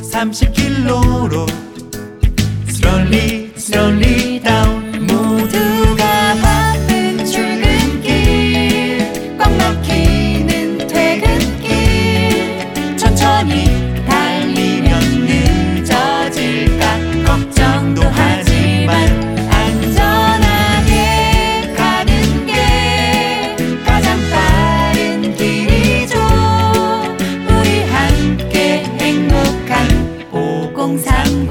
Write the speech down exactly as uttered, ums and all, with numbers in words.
삼십 킬로미터로 슬롤리 슬롤리 다운. 모두가 바쁜 출근길, 꽉 막히는 퇴근길, 천천히 달리면 늦어질까 걱정도 하지만 안전하게 가는 게 가장 빠른 길이죠. 우리 함께 행복한 오공삼